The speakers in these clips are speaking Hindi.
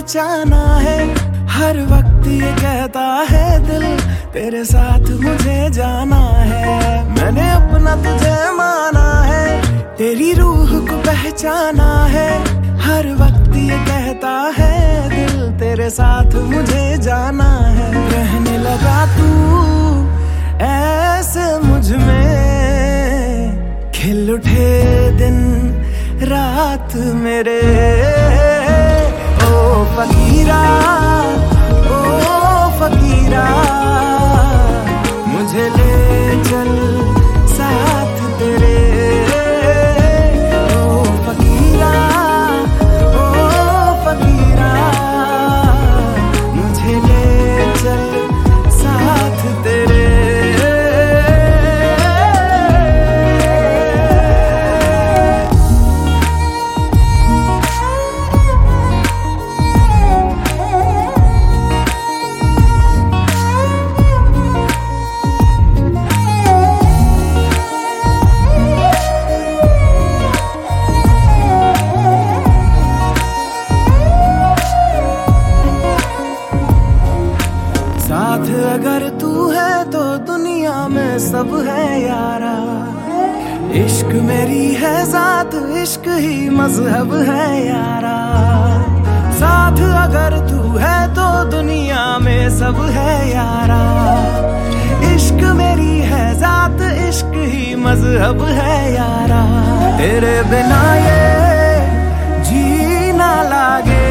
पहचाना है। हर वक्त ये कहता है दिल तेरे साथ मुझे जाना है। मैंने अपना तुझे माना है, तेरी रूह को पहचाना है। हर वक्त ये कहता है दिल तेरे साथ मुझे जाना है। रहने लगा तू ऐसे मुझ में, खिल उठे दिन रात मेरे। ओ फकीरा, ओ फकीरा, मुझे ले चल साथ तेरे। ओ फकीरा, ओ फकीरा, मुझे ले चल साथ तेरे। साथ अगर तू है तो दुनिया में सब है यारा। इश्क मेरी है जात, इश्क ही मजहब है यारा। साथ अगर तू है तो दुनिया में सब है यारा। इश्क मेरी है जात, इश्क ही मजहब है यारा। तेरे बिना ये जीना लागे,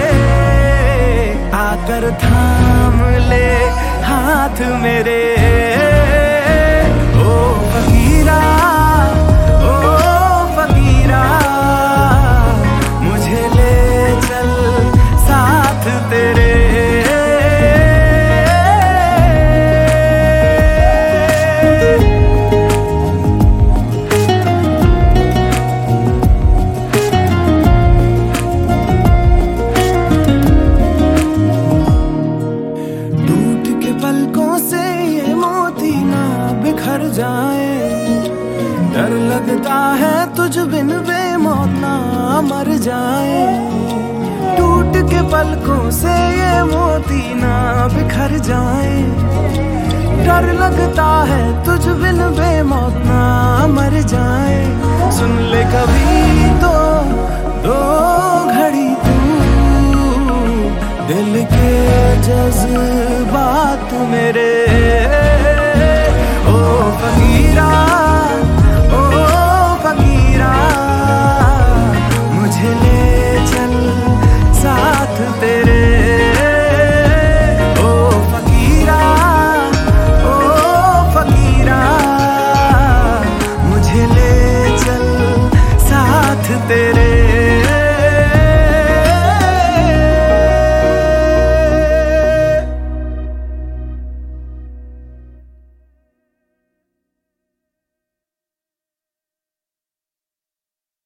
आकर थाम ले हाथ मेरे। ओ फकीरा, ओ फकीरा, मुझे ले चल साथ तेरे। पलकों से ये मोती ना बिखर जाए, डर लगता है तुझ बिन बेमौत ना मर जाए। टूट के पलकों से ये मोती ना बिखर जाए, डर लगता है तुझ बिन बेमौत ना मर जाए। सुन ले कभी तो दो घड़ी तू दिल के जज्बात मेरे।